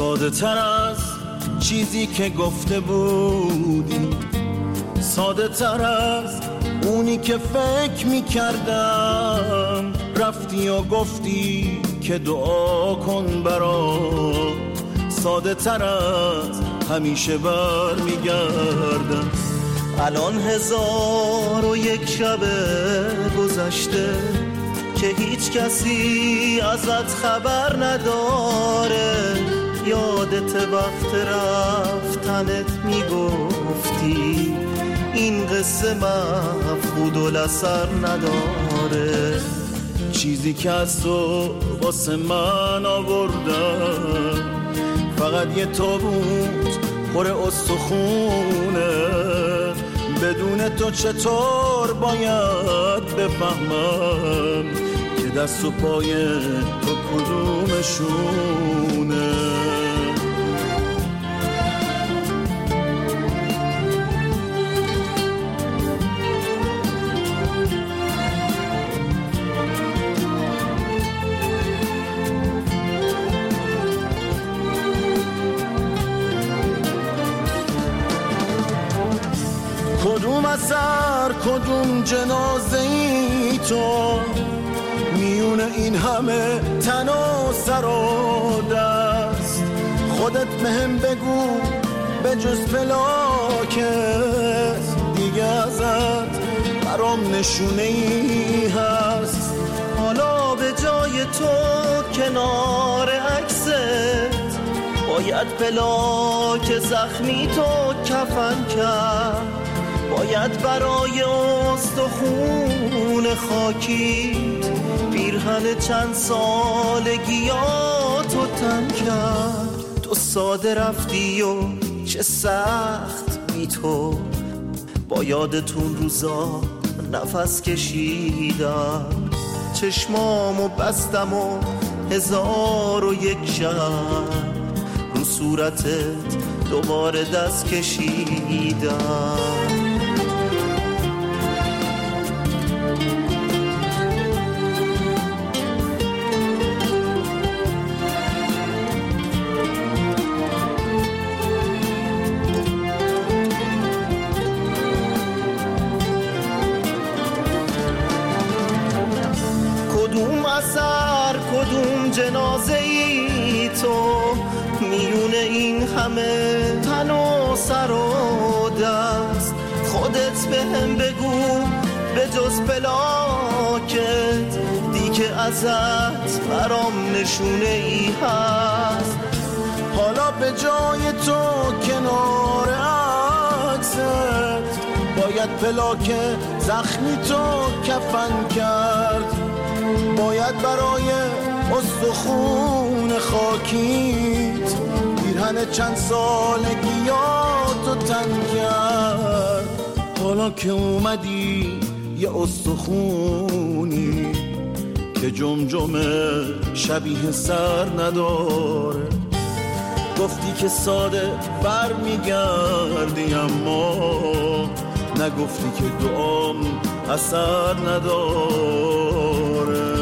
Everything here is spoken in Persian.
ساده تر از چیزی که گفته بودی، ساده تر از اونی که فکر میکردم. رفتی و گفتی که دعا کن برام، ساده تر از همیشه بر میگردم. الان 1001 شب گذشته که هیچ کسی ازت خبر نداره. یادت وقت رفتنت میگفتی این قصه مفقود الاثر نداره. چیزی که از تو واسه من آوردم فقط یه تابوت پر استخونه. بدون تو چطور باید بفهمم که دست و پای تو کدومشونه؟ کدوم اثر کدوم جنازه ای تو، میونه این همه تن و سر و دست. خودت بهم بگو به جز فلاکت دیگه ازت برام نشونه ای هست. حالا به جای تو کنار عکست باید فلاک زخمی تو کفن کرد. باید برای استخون خاکیت پیرهن چند سالگیاتو تن کرد. تو ساده رفتی و چه سخت بی تو، با یادتون روزا نفس کشیدم. چشمامو بستم و 1001 شب رو صورتت دوباره دست کشیدم. کدوم اثر کدوم جنازه ای تو، میونه این همه تن و سر و دست. خودت بهم بگو به جز پلاکت دیگه ازت برام نشونه ای هست. حالا به جای تو کنار عکست باید پلاک زخمی تو کفن کرد. باید برای استخون خاکیت پیرهن چند سالگیاتو تن کرد. حالا که اومدی یه استخونی که جمجمه شبیه سر نداره. گفتی که ساده بر میگردی اما نگفتی که دعام اثر نداره.